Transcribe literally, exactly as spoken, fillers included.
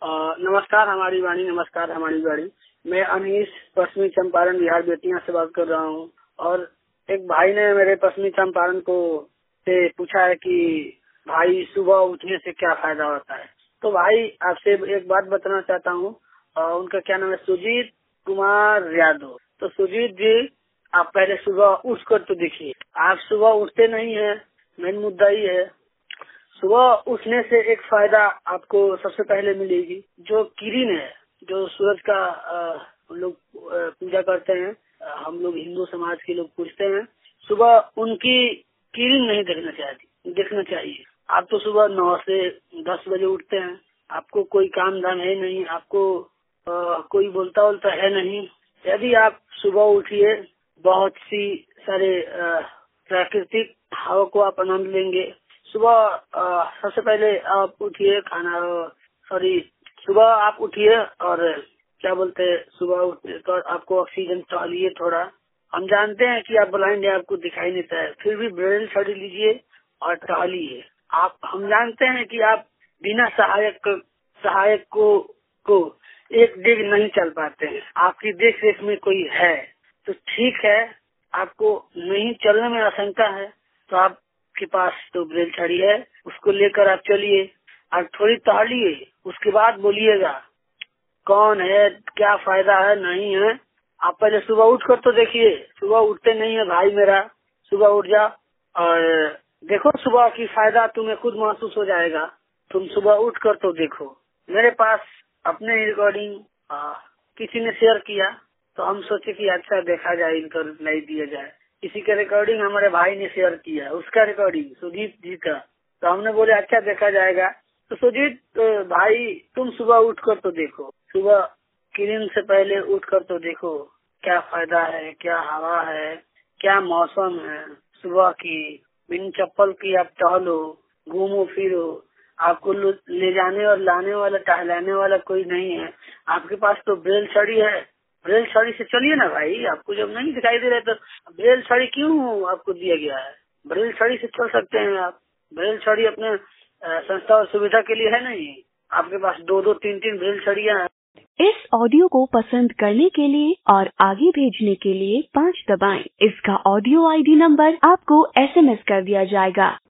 अ, नमस्कार हमारी वाणी, नमस्कार हमारी वाणी। मैं अनीश पश्चिमी चंपारण बिहार बेतिया से बात कर रहा हूँ। और एक भाई ने मेरे पश्चिमी चंपारण को से पूछा है कि भाई सुबह उठने से क्या फायदा होता है। तो भाई आपसे एक बात बताना चाहता हूँ। उनका क्या नाम है, सुजीत कुमार यादव। तो सुजीत जी, आप पहले सुबह उठ कर तो देखिए। आप सुबह उठते नहीं है, मेन मुद्दा ही है। सुबह उठने से एक फायदा आपको सबसे पहले मिलेगी, जो किरण है, जो सूरज का हम लोग पूजा करते हैं, हम लोग हिंदू समाज के लोग पूजते हैं। सुबह उनकी किरण नहीं देखना चाहिए देखना चाहिए आप तो सुबह नौ से दस बजे उठते हैं, आपको कोई काम धाम है नहीं, आपको आ, कोई बोलता बोलता है नहीं। यदि आप सुबह उठिए, बहुत सी सारे प्राकृतिक हवा को आप आनंद लेंगे। सुबह सबसे पहले आप उठिए, खाना सॉरी सुबह आप उठिए और क्या बोलते हैं, सुबह उठने तो आपको ऑक्सीजन टहलिए थोड़ा। हम जानते हैं कि आप ब्लाइंड है, आपको दिखाई नहीं देता है, फिर भी ब्रेल छड़ी लीजिए और टहलिए। आप हम जानते हैं कि आप बिना सहायक सहायक को को एक डिग नहीं चल पाते हैं। आपकी देख रेख में कोई है तो ठीक है, आपको नहीं चलने में आशंका है तो आप के पास तो ब्रेल छड़ी है, उसको लेकर आप चलिए और थोड़ी टहलिए। उसके बाद बोलिएगा कौन है, क्या फायदा है, नहीं है। आप पहले सुबह उठ कर तो देखिए। सुबह उठते नहीं है भाई मेरा, सुबह उठ जा और देखो सुबह की फायदा तुम्हें खुद महसूस हो जाएगा। तुम सुबह उठ कर तो देखो। मेरे पास अपने रिकॉर्डिंग किसी ने शेयर किया तो हम सोचे कि अच्छा देखा जाए, इनका रिप्लाई दिया जाए। किसी का रिकॉर्डिंग हमारे भाई ने शेयर किया, उसका रिकॉर्डिंग सुजीत जी का, तो हमने बोले अच्छा देखा जाएगा। तो सुजीत भाई, तुम सुबह उठ कर तो देखो, सुबह किरण से पहले उठ कर तो देखो क्या फायदा है, क्या हवा है, क्या मौसम है। सुबह की बिन चप्पल की आप टहलो, घूमो फिरो, आपको ले जाने और लाने वाला, टहलाने वाला कोई नहीं है। आपके पास तो ब्रेल छड़ी है, ब्रेल छड़ी से चलिए ना भाई। आपको जब नहीं दिखाई दे रहा है तो ब्रेल छड़ी क्यों आपको दिया गया है? ब्रेल छड़ी से चल सकते हैं आप। ब्रेल छड़ी अपने संस्था और सुविधा के लिए है नहीं। आपके पास दो दो तीन तीन ब्रेल छड़ियाँ हैं। इस ऑडियो को पसंद करने के लिए और आगे भेजने के लिए पाँच दबाएं। इसका ऑडियो आईडी नंबर आपको एसएमएस कर दिया जाएगा।